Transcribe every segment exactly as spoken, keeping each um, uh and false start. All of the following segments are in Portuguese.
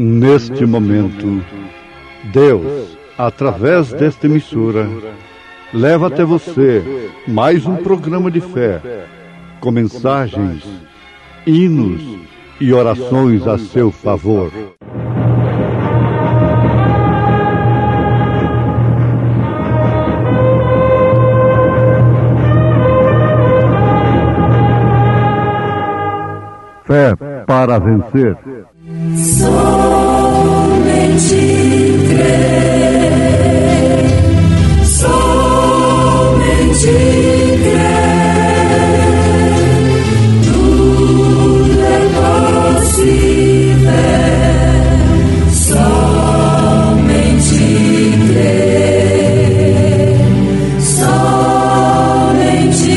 Neste momento, Deus, através desta emissora, leva até você mais um programa de fé, com mensagens, hinos e orações a seu favor. Fé para vencer. Somente crer, somente crer, tudo é possível, somente crer, somente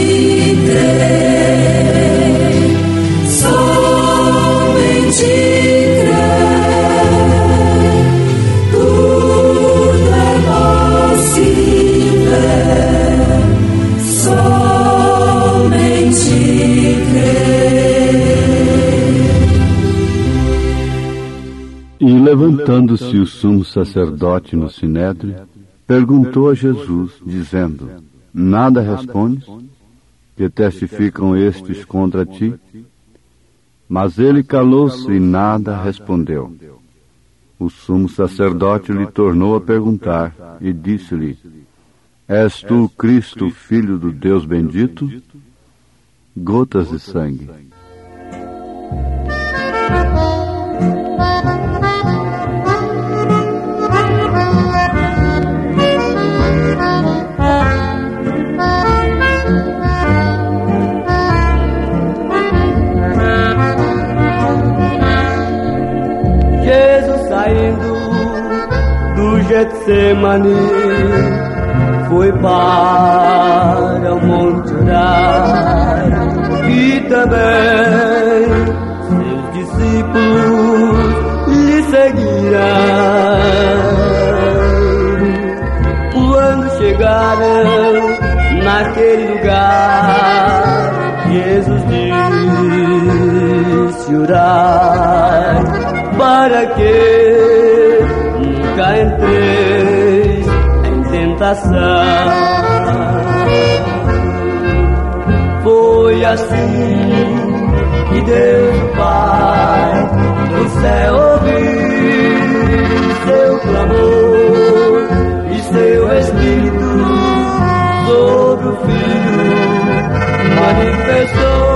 crer, somente E levantando-se o sumo sacerdote no sinédrio, perguntou a Jesus, dizendo: Nada respondes? Que testificam estes contra ti? Mas ele calou-se e nada respondeu. O sumo sacerdote lhe tornou a perguntar e disse-lhe: És tu o Cristo, filho do Deus bendito? Gotas de sangue. Jesus saindo do Getsemane foi para o monte orar, e também seus discípulos lhe seguirão. Quando chegaram naquele lugar, Jesus disse orar, para que nunca entreis em tentação. Foi assim que Deus Pai do céu ouviu seu clamor e seu Espírito sobre o Filho manifestou.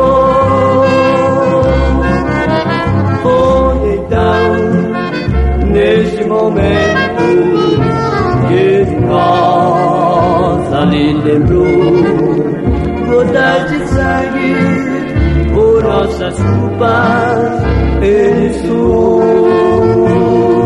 Neste momento que de nós ali lembrou, gotas de sangue por nossas culpas ele suou.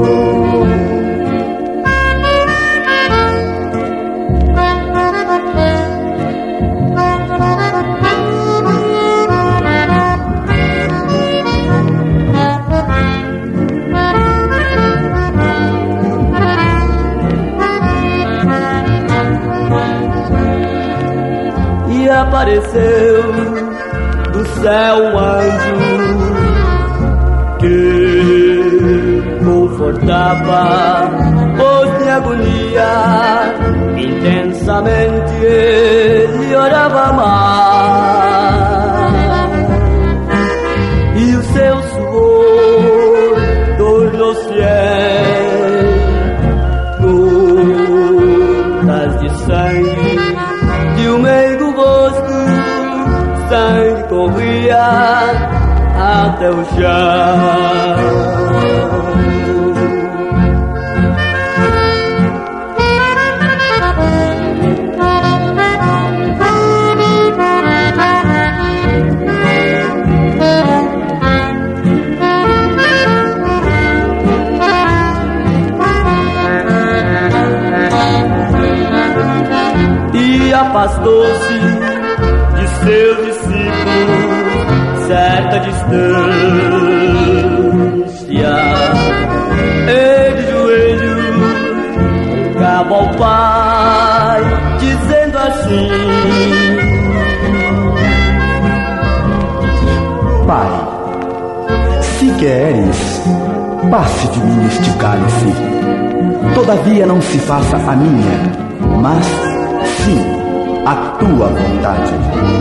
Apareceu do céu um anjo que confortava os de agonia. Intensamente ele orava mais, e o seu suor tornou-se gotas de sangue de um meigo rosto. Sangue corria até o chão. E afastou-se de seus discípulos certa distância, e de joelhos rogava ao Pai, dizendo assim: Pai, se queres, passe de mim este cálice. Todavia não se faça a minha, mas sim a tua vontade.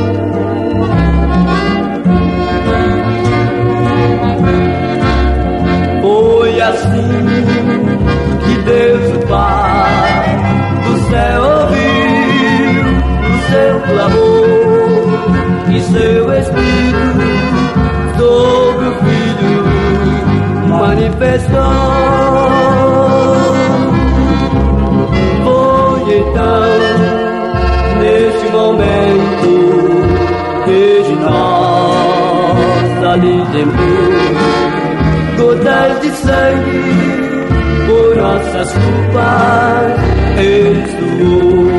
Foi assim que Deus o Pai do céu ouviu o seu clamor e seu Espírito sobre o Filho manifestou. Foi então, neste momento, que de nós ali temblou gotas de sangue por nossas culpas ele suou.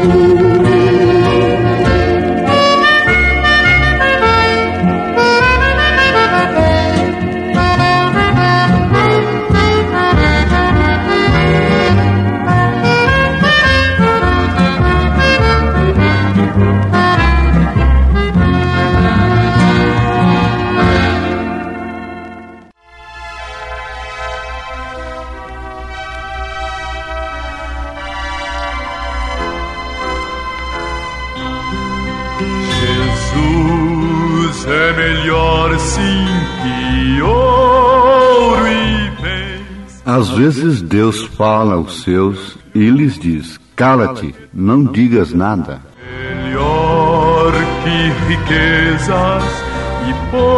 É melhor sim que ouro e bens. Às vezes Deus fala aos seus e lhes diz: cala-te, não digas nada. Melhor que riquezas e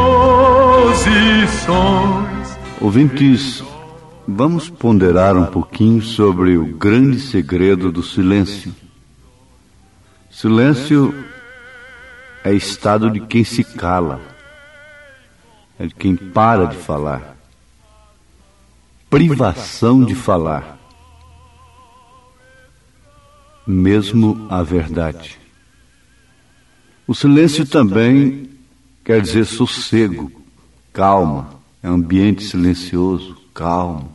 posições. Ouvintes, vamos ponderar um pouquinho sobre o grande segredo do silêncio. Silêncio é estado de quem se cala, é de quem para de falar, privação de falar, mesmo a verdade. O silêncio também quer dizer sossego, calma, é ambiente silencioso, calmo,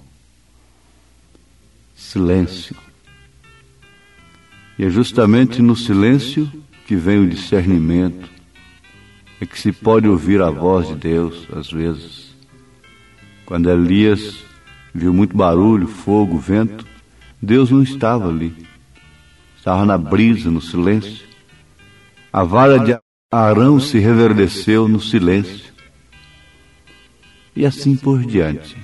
silêncio. E é justamente no silêncio que vem o discernimento, é que se pode ouvir a voz de Deus, às vezes. Quando Elias viu muito barulho, fogo, vento, Deus não estava ali, estava na brisa, no silêncio. A vara de Arão se reverdeceu no silêncio. E assim por diante.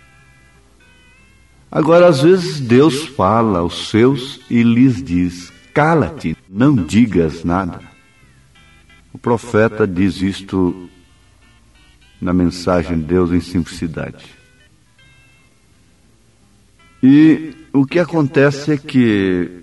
Agora, às vezes, Deus fala aos seus e lhes diz: cala-te, não digas nada. O profeta diz isto na mensagem de Deus em simplicidade. E o que acontece é que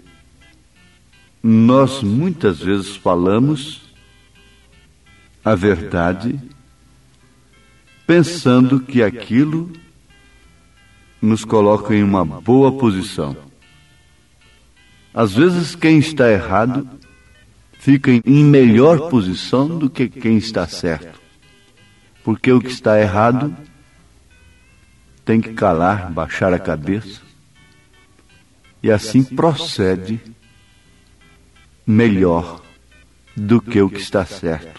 nós muitas vezes falamos a verdade pensando que aquilo nos coloca em uma boa posição. Às vezes quem está errado fica em melhor posição do que quem está certo. Porque o que está errado tem que calar, baixar a cabeça, e assim procede melhor do que o que está certo.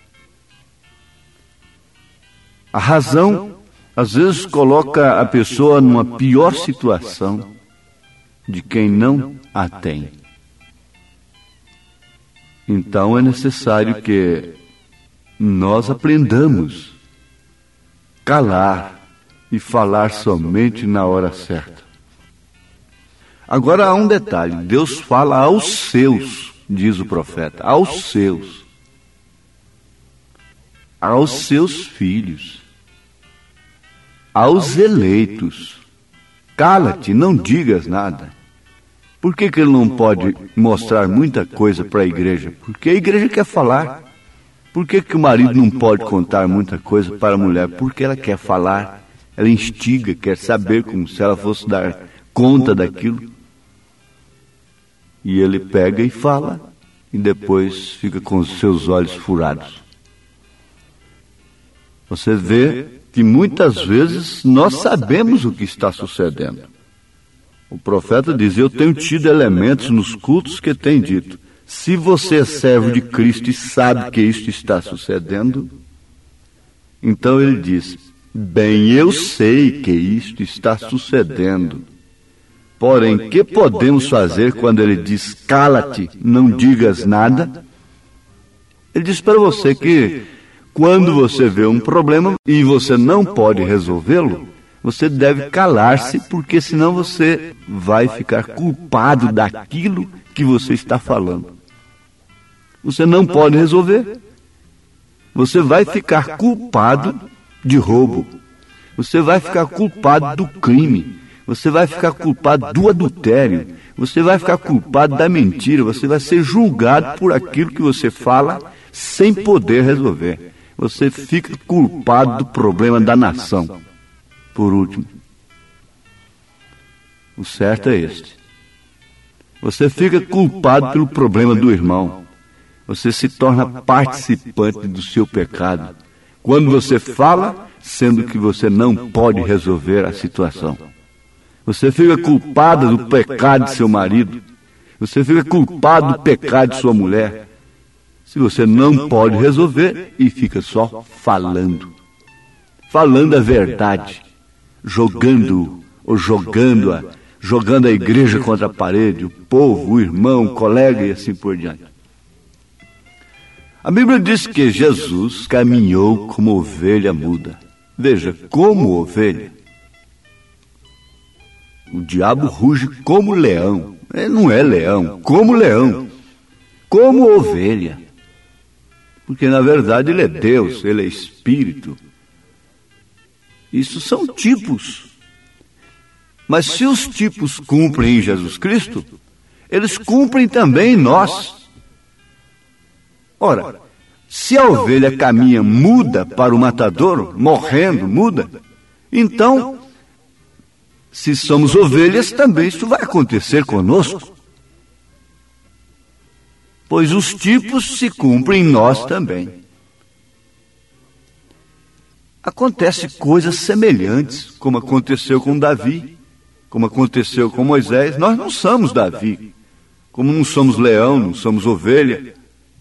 A razão, às vezes, coloca a pessoa numa pior situação de quem não a tem. Então é necessário que nós aprendamos a calar e falar somente na hora certa. Agora há um detalhe: Deus fala aos seus, diz o profeta, aos seus, aos seus filhos, aos eleitos. Cala-te, não digas nada. Por que que ele não pode mostrar muita coisa para a igreja? Porque a igreja quer falar. Por que que o marido não pode contar muita coisa para a mulher? Porque ela quer falar, ela instiga, quer saber, como se ela fosse dar conta daquilo. E ele pega e fala, e depois fica com os seus olhos furados. Você vê que muitas vezes nós sabemos o que está sucedendo. O profeta diz: eu tenho tido elementos nos cultos que tem dito: se você é servo de Cristo e sabe que isto está sucedendo, então ele diz: Bem, eu sei que isto está sucedendo. Porém, que podemos fazer quando ele diz, cala-te, não digas nada? Ele diz para você que quando você vê um problema e você não pode resolvê-lo, você deve calar-se, porque senão você vai ficar culpado daquilo que você está falando. Você não pode resolver. Você vai ficar culpado de roubo. Você vai ficar culpado do crime. Você vai ficar culpado do adultério. Você vai ficar culpado da mentira. Você vai ser julgado por aquilo que você fala sem poder resolver. Você fica culpado do problema da nação. Por último, o certo é este. Você fica culpado pelo problema do irmão. Você se torna participante do seu pecado quando você fala, sendo que você não pode resolver a situação. Você fica culpado do pecado de seu marido. Você fica culpado do pecado de sua mulher. Se você não pode resolver e fica só falando. Falando a verdade. Jogando, ou jogando a, jogando a igreja contra a parede, o povo, o irmão, o colega e assim por diante. A Bíblia diz que Jesus caminhou como ovelha muda. Veja, como ovelha. O diabo ruge como leão. Ele não é leão, como leão. Como ovelha. Porque na verdade ele é Deus, ele é Espírito. Isso são tipos. Mas se os tipos cumprem em Jesus Cristo, eles cumprem também em nós. Ora, se a ovelha caminha muda para o matadouro, morrendo, muda, então, se somos ovelhas, também isso vai acontecer conosco. Pois os tipos se cumprem em nós também. Acontecem coisas semelhantes, como aconteceu com Davi, como aconteceu com Moisés. Nós não somos Davi, como não somos leão, não somos ovelha.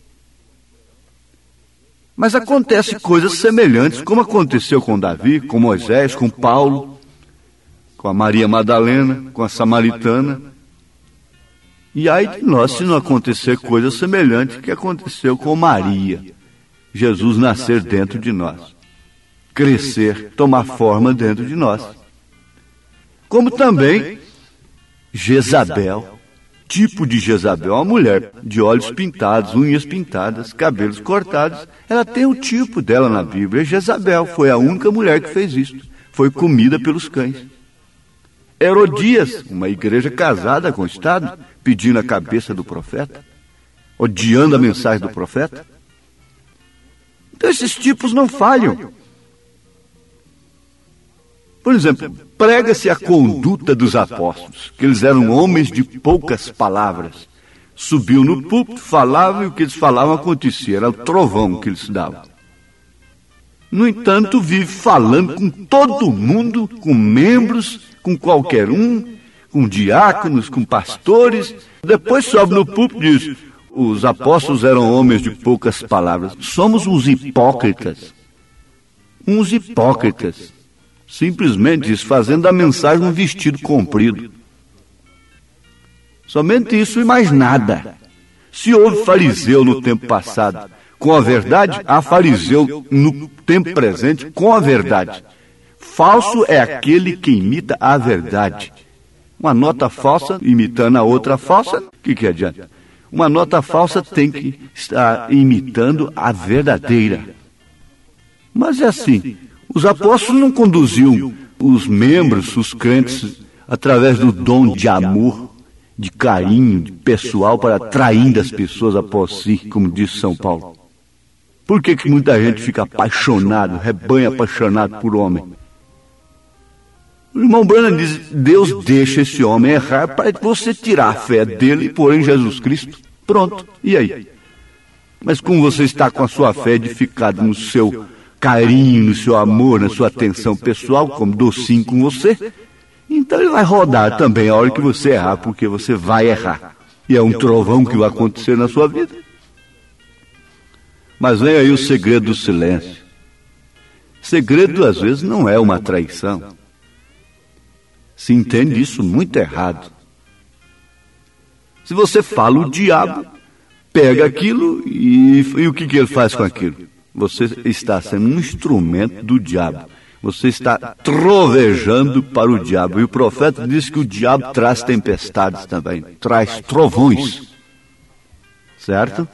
Mas acontecem coisas semelhantes, como aconteceu com Davi, com Moisés, com Paulo, com a Maria Madalena, com a Samaritana. E ai de nós se não acontecer coisas semelhantes que aconteceu com Maria, Jesus nascer dentro de nós, crescer, tomar forma dentro de nós. Como também Jezabel, tipo de Jezabel, uma mulher de olhos pintados, unhas pintadas, cabelos cortados, ela tem o tipo dela na Bíblia. Jezabel foi a única mulher que fez isso, foi comida pelos cães. Herodias, uma igreja casada com o Estado, pedindo a cabeça do profeta, odiando a mensagem do profeta. Então esses tipos não falham. Por exemplo, prega-se a conduta dos apóstolos, que eles eram homens de poucas palavras. Subiam no púlpito, falavam e o que eles falavam acontecia, era o trovão que eles davam. No entanto, vive falando com todo mundo, com membros, com qualquer um, com diáconos, com pastores. Depois sobe no púlpito e diz, os apóstolos eram homens de poucas palavras. Somos uns hipócritas. Uns hipócritas. Simplesmente isso, fazendo da mensagem um vestido comprido. Somente isso e mais nada. Se houve fariseu no tempo passado com a verdade, há fariseu no tempo presente com a verdade. Falso é aquele que imita a verdade. Uma nota falsa imitando a outra falsa, o que, que adianta? Uma nota falsa tem que estar imitando a verdadeira. Mas é assim, os apóstolos não conduziam os membros, os crentes, através do dom de amor, de carinho, de pessoal, para atraindo as pessoas após si, como disse São Paulo. Por que que muita gente fica apaixonado, rebanho apaixonado por homem? O irmão Branham diz, Deus deixa esse homem errar para você tirar a fé dele e pôr em Jesus Cristo. Pronto, e aí? Mas como você está com a sua fé edificada no seu carinho, no seu amor, na sua atenção pessoal, como docinho com você, então ele vai rodar também a hora que você errar, porque você vai errar. E é um trovão que vai acontecer na sua vida. Mas vem aí o segredo do silêncio. Segredo, às vezes, não é uma traição. Se entende isso muito errado. Se você fala o diabo, pega aquilo e, e o que, que ele faz com aquilo? Você está sendo um instrumento do diabo. Você está trovejando para o diabo. E o profeta diz que o diabo traz tempestades também, traz trovões. Certo?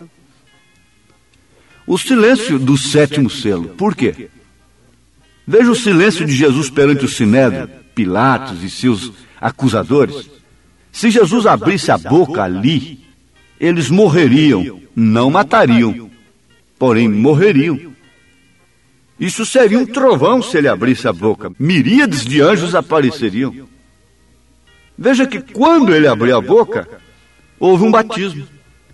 O silêncio do sétimo selo. Por quê? Veja o silêncio de Jesus perante o Sinédrio, Pilatos e seus acusadores. Se Jesus abrisse a boca ali, eles morreriam, não matariam, porém morreriam. Isso seria um trovão se ele abrisse a boca. Miríades de anjos apareceriam. Veja que quando ele abriu a boca, houve um batismo.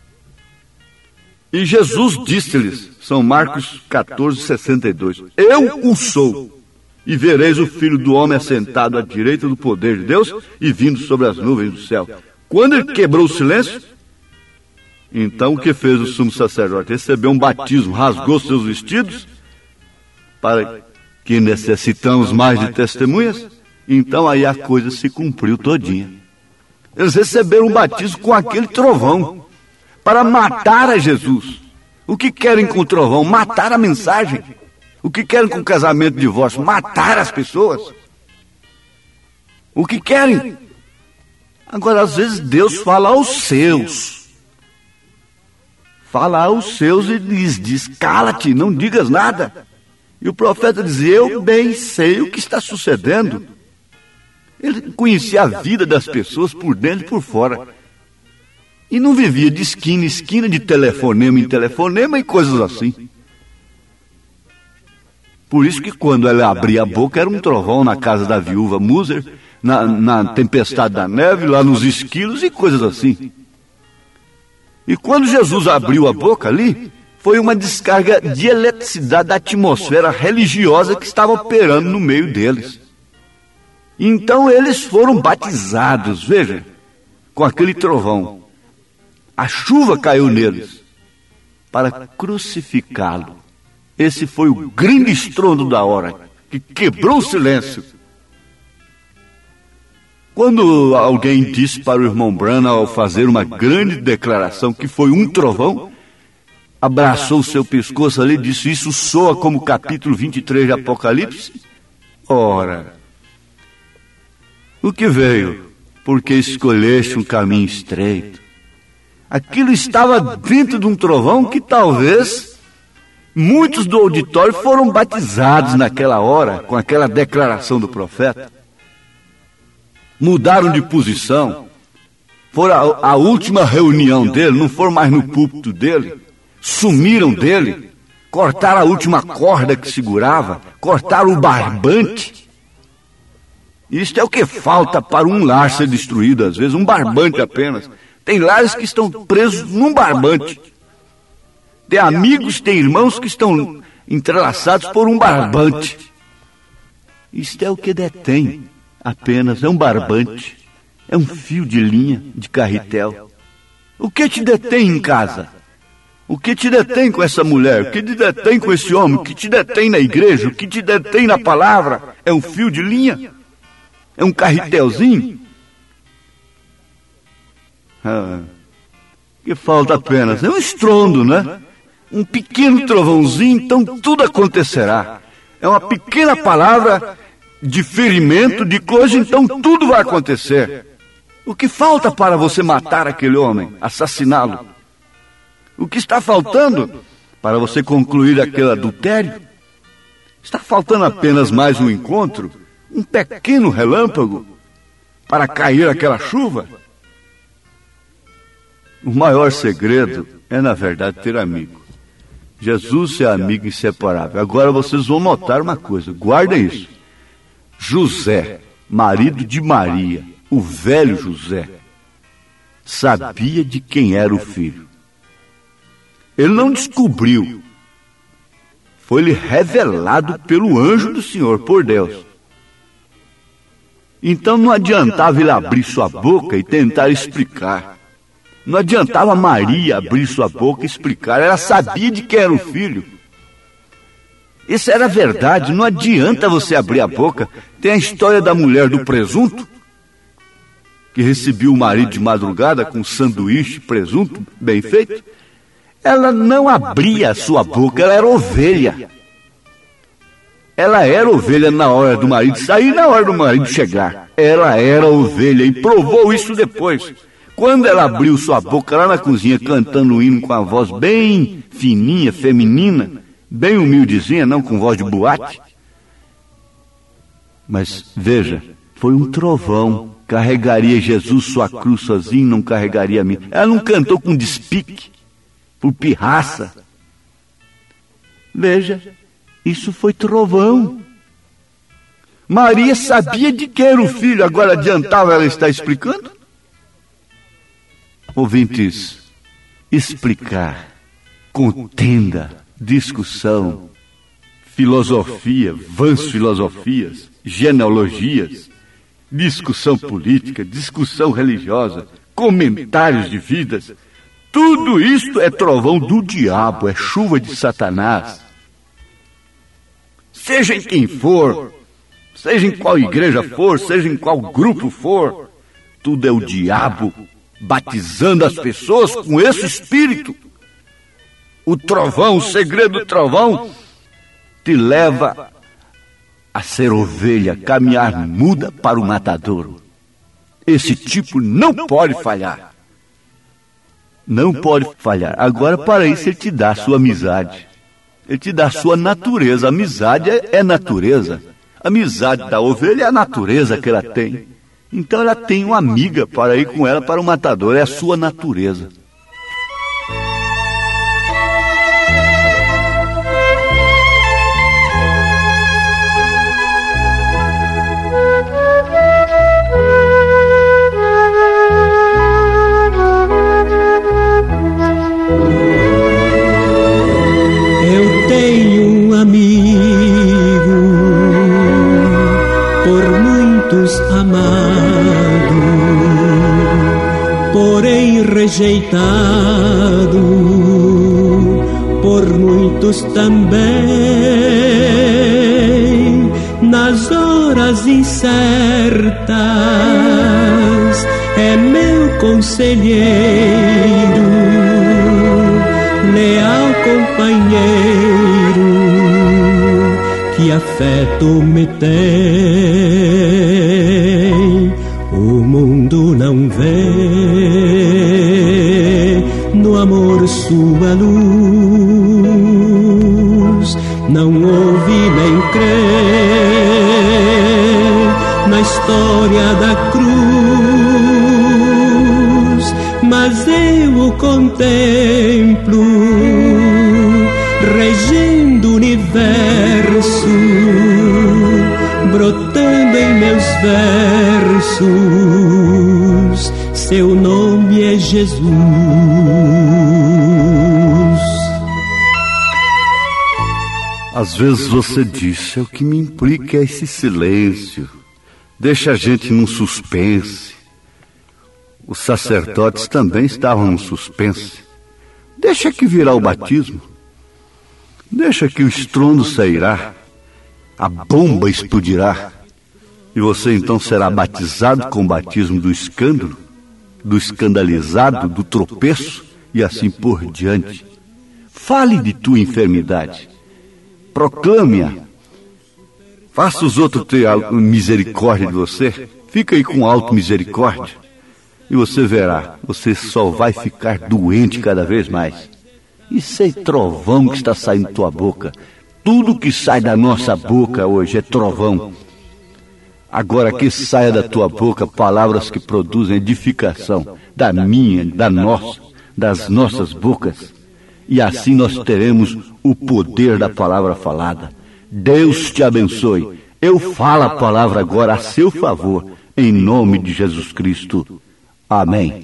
E Jesus disse-lhes, São Marcos quatorze, sessenta e dois, eu o sou, e vereis o Filho do Homem assentado à direita do poder de Deus e vindo sobre as nuvens do céu. Quando ele quebrou o silêncio, então o que fez o sumo sacerdote? Recebeu um batismo, rasgou seus vestidos, para que necessitamos mais de testemunhas, então aí a coisa se cumpriu todinha. Eles receberam um batismo com aquele trovão, para matar a Jesus. O que querem com o trovão? Matar a mensagem. O que querem com o casamento de divórcio? Matar as pessoas. O que querem? Agora, às vezes, Deus fala aos seus. Fala aos seus e lhes diz, cala-te, não digas nada. E o profeta diz, eu bem sei o que está sucedendo. Ele conhecia a vida das pessoas por dentro e por fora. E não vivia de esquina em esquina, de telefonema em telefonema e coisas assim. Por isso que quando ela abria a boca era um trovão na casa da viúva Muser, na, na tempestade da neve, lá nos esquilos e coisas assim. E quando Jesus abriu a boca ali, foi uma descarga de eletricidade da atmosfera religiosa que estava operando no meio deles. Então eles foram batizados, veja, com aquele trovão. A chuva caiu neles para crucificá-lo. Esse foi o grande estrondo da hora, que quebrou o silêncio. Quando alguém disse para o irmão Branham, ao fazer uma grande declaração, que foi um trovão, abraçou o seu pescoço ali e disse, isso soa como o capítulo vinte e três de Apocalipse? Ora, o que veio? Porque escolheste um caminho estreito. Aquilo estava dentro de um trovão que talvez muitos do auditório foram batizados naquela hora, com aquela declaração do profeta. Mudaram de posição, foram a, a última reunião dele, não foram mais no púlpito dele, sumiram dele, cortaram a última corda que segurava, cortaram o barbante. Isto é o que falta para um lar ser destruído, às vezes, um barbante apenas. Tem lares que estão presos num barbante. Tem amigos, tem irmãos que estão entrelaçados por um barbante. Isto é o que detém apenas, é um barbante. É um fio de linha, de carretel. O que te detém em casa? O que te detém com essa mulher? O que te detém com esse homem? O que te detém na igreja? O que te detém na palavra? É um fio de linha? É um carretelzinho? Ah, que falta apenas, é um estrondo, né? Um pequeno trovãozinho, então tudo acontecerá. É uma pequena palavra de ferimento, de coisa, então tudo vai acontecer. O que falta para você matar aquele homem, assassiná-lo? O que está faltando para você concluir aquele adultério? Está faltando apenas mais um encontro, um pequeno relâmpago para cair aquela chuva? O maior segredo é, na verdade, ter amigo. Jesus é amigo inseparável. Agora vocês vão notar uma coisa, guardem isso. José, marido de Maria, o velho José, sabia de quem era o filho. Ele não descobriu. Foi-lhe revelado pelo anjo do Senhor, por Deus. Então não adiantava ele abrir sua boca e tentar explicar. Não adiantava Maria abrir sua boca e explicar. Ela sabia de quem era o filho. Isso era verdade, não adianta você abrir a boca. Tem a história da mulher do presunto, que recebia o marido de madrugada com sanduíche, presunto, bem feito. Ela não abria a sua boca, ela era ovelha. Ela era ovelha na hora do marido sair e na hora do marido chegar. Ela era ovelha e provou isso depois. Quando ela abriu sua boca lá na cozinha cantando um hino com a voz bem fininha, feminina, bem humildezinha, não com voz de boate. Mas veja, foi um trovão. Carregaria Jesus sua cruz sozinho, não carregaria a mim. Ela não cantou com despique, por pirraça. Veja, isso foi trovão. Maria sabia de quem era o filho, agora adiantava ela estar explicando? Ouvintes, explicar, contenda, discussão, filosofia, vãs filosofias, genealogias, discussão política, discussão religiosa, comentários de vidas, tudo isto é trovão do diabo, é chuva de Satanás. Seja em quem for, seja em qual igreja for, seja em qual grupo for, tudo é o diabo batizando as pessoas com esse espírito. O trovão, o segredo do trovão, te leva a ser ovelha, caminhar muda para o matadouro. Esse tipo não pode falhar. Não pode falhar. Agora, para isso, ele te dá a sua amizade. Ele te dá a sua natureza. A amizade é, é natureza. A amizade da ovelha é a natureza que ela tem. Então ela tem uma amiga para ir com ela para o matador. É a sua natureza. Eu tenho um amigo, por muitos amado, porém rejeitado, por muitos também. Nas horas incertas é meu conselheiro, leal companheiro, que afeto me tem. O mundo não vê no amor sua luz, não ouve nem crê na história da cruz, mas eu o contemplo regendo o universo, brotando em meus versos, seu nome é Jesus. Às vezes você diz, é o que me implica é esse silêncio, deixa a gente num suspense. Os sacerdotes também estavam num suspense. Deixa que virá o batismo. Deixa que o estrondo sairá, a bomba explodirá, e você então será batizado com o batismo do escândalo, do escandalizado, do tropeço, e assim por diante. Fale de tua enfermidade, proclame-a, faça os outros ter misericórdia de você, fica aí com auto-misericórdia, e você verá, você só vai ficar doente cada vez mais. Isso é trovão que está saindo da tua boca. Tudo que sai da nossa boca hoje é trovão. Agora que saia da tua boca palavras que produzem edificação, da minha, da nossa, das nossas bocas. E assim nós teremos o poder da palavra falada. Deus te abençoe. Eu falo a palavra agora a seu favor, em nome de Jesus Cristo. Amém.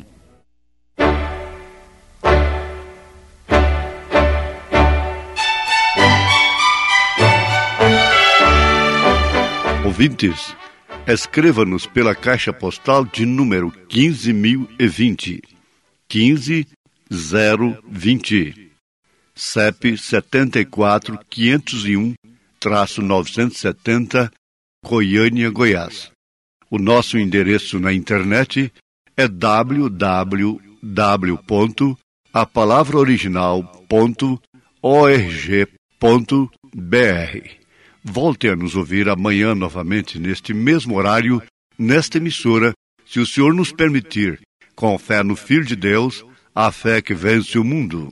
Ouvintes, escreva-nos pela caixa postal de número quinze mil e vinte, quinze zero vinte, C E P setenta e quatro, quinhentos e um, novecentos e setenta, Goiânia, Goiás. O nosso endereço na internet é w w w ponto a palavra original ponto org ponto b r. Volte a nos ouvir amanhã novamente neste mesmo horário, nesta emissora, se o Senhor nos permitir, com fé no Filho de Deus, a fé que vence o mundo.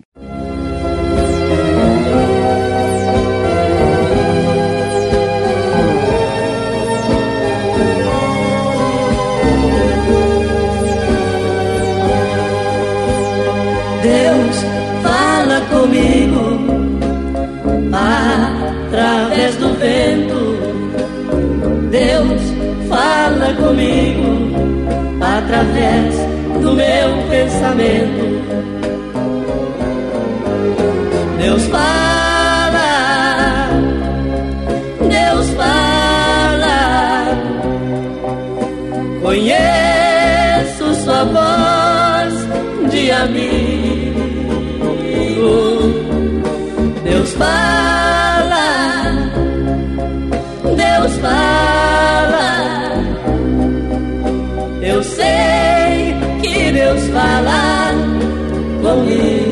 Deus fala comigo através do vento. Deus fala comigo através do meu pensamento. Deus fala, Deus fala. Conheço sua voz de amigo. Deus fala, Deus fala. Eu sei que Deus fala comigo.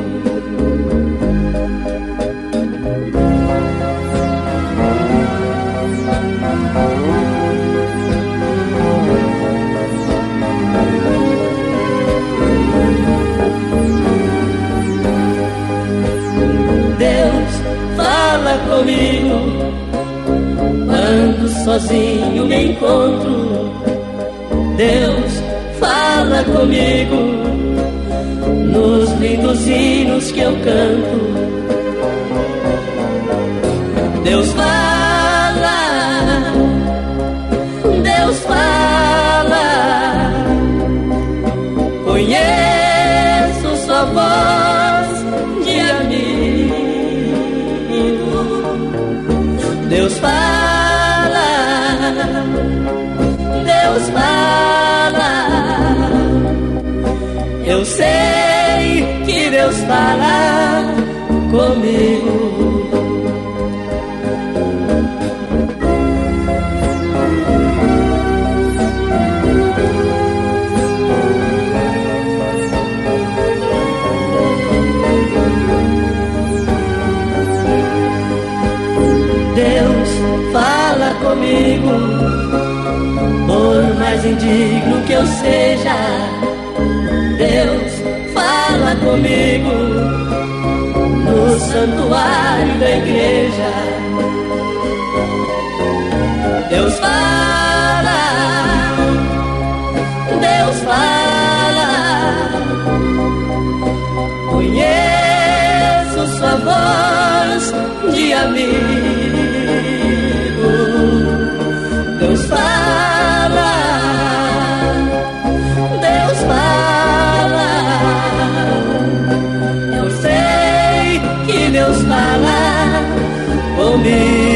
Comigo, quando sozinho me encontro. Deus fala comigo nos lindos hinos que eu canto. Deus fala, Deus fala. Conheço sua voz de amigo. Deus fala, Deus fala. Eu sei que Deus fala comigo. Fala comigo, por mais indigno que eu seja. Deus fala comigo no santuário da igreja. Deus fala, Deus fala. Conheço sua voz de amigo. Deus fala, Deus fala. Eu sei que Deus fala comigo.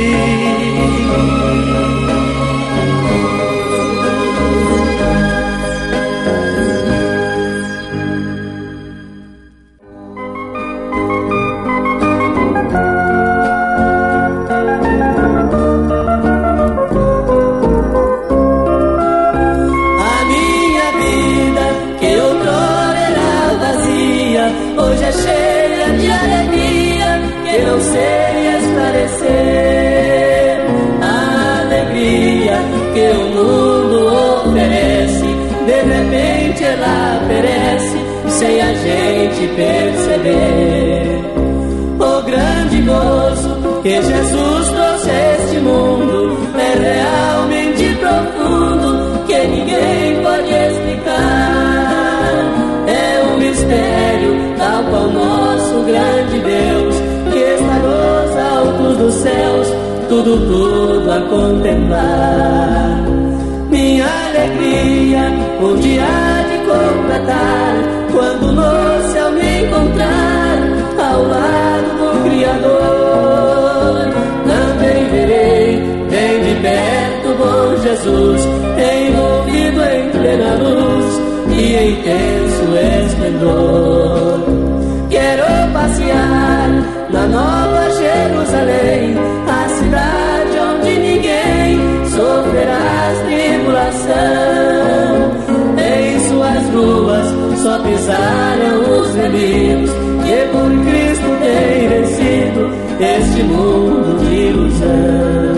Hoje é cheia de alegria que não sei esclarecer. A alegria que o mundo oferece, de repente ela perece sem a gente perceber. O grande gozo que Jesus trouxe a este mundo é realmente profundo, que ninguém pode explicar. É um mistério tal qual nosso grande Deus, que está nos altos dos céus, tudo, tudo a contemplar. Minha alegria um dia há de completar, quando no céu me encontrar ao lado do Criador. Também verei bem de perto o bom Jesus, envolvido em plena luz e em intenso esplendor. Quero passear na Nova Jerusalém, só pensaram os meninos que por Cristo tem vencido este mundo de ilusão.